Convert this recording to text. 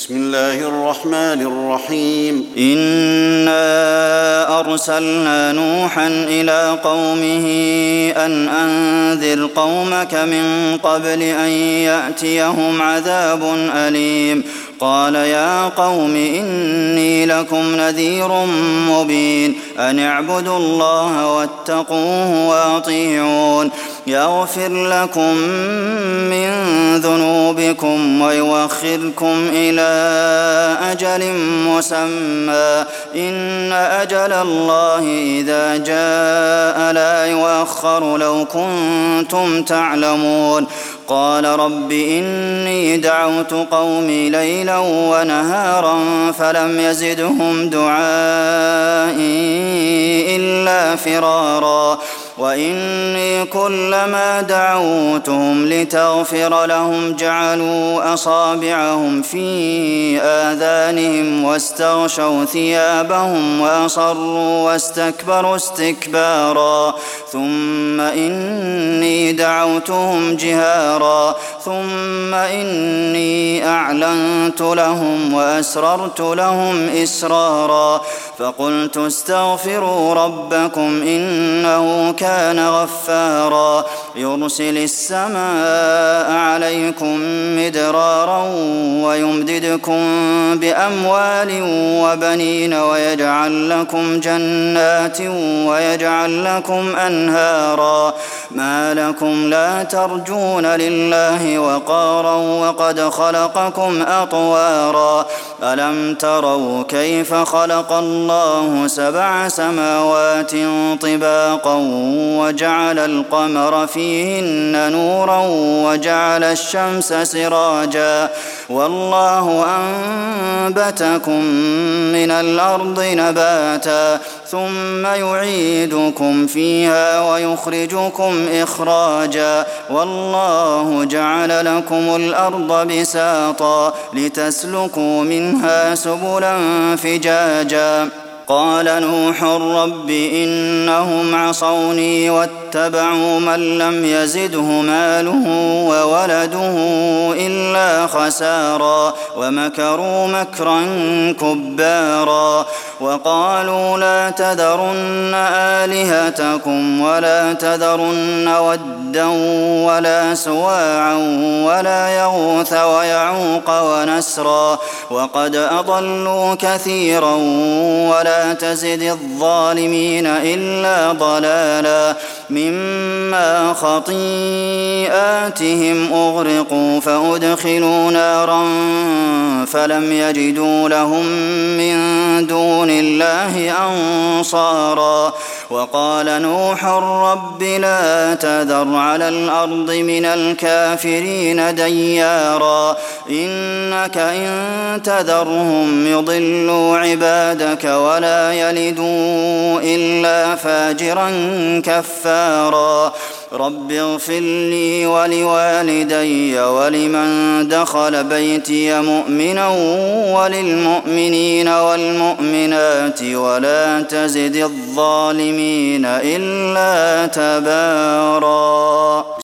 بسم الله الرحمن الرحيم إنا أرسلنا نوحا إلى قومه أن أنذر قومك من قبل أن يأتيهم عذاب أليم قال يا قوم إني لكم نذير مبين أن اعبدوا الله واتقوه وأطيعون يغفر لكم من ذنوبكم ويؤخركم إلى أجل مسمى إن أجل الله إذا جاء لا يؤخر لو كنتم تعلمون قال رب إني دعوت قومي ليلا ونهارا فلم يزدهم دعائي إلا فرارا وإني كلما دعوتهم لتغفر لهم جعلوا أصابعهم في آذانهم واستغشوا ثيابهم وأصروا واستكبروا استكبارا ثم إني دعوتهم جهارا ثم إني أعلنت لهم وأسررت لهم إسرارا فقلت استغفروا ربكم إنه كان غفارا يرسل السماء عليكم مدرارا ويمددكم بأموال وبنين ويجعل لكم جنات ويجعل لكم أنهارا ما لكم لا ترجون لله وقارا وقد خلقكم أطوارا ألم تروا كيف خلق الله 7 سماوات طباقا وجعل القمر فيهن نورا وجعل الشمس سراجا والله أنبتكم من الأرض نباتا ثم يعيدكم فيها ويخرجكم إخراجا والله جعل لكم الأرض بساطا لتسلكوا منها سبلا فجاجا قال نوح رب إنهم عصوني واتبعوا من لم يزده ماله وولده إلا خسارا ومكروا مكرا كبارا وقالوا لا تذرن آلهتكم ولا تذرن ودا ولا سواعا ولا يغوث ويعوق ونسرا وقد أضلوا كثيرا ولا تزد الظالمين إلا ضلالا مما خطيئاتهم أغرقوا فأدخلوا نارا فلم يجدوا لهم من دون الله أنصارا وقال نوح رب لا تذر على الأرض من الكافرين ديارا إنك إن تذرهم يضلوا عبادك ولا يلدوا إلا فاجرا كفارا رب اغفر لي ولوالدي ولمن دخل بيتي مؤمنا وللمؤمنين والمؤمنات ولا تزد الظالمين إلا تبارا.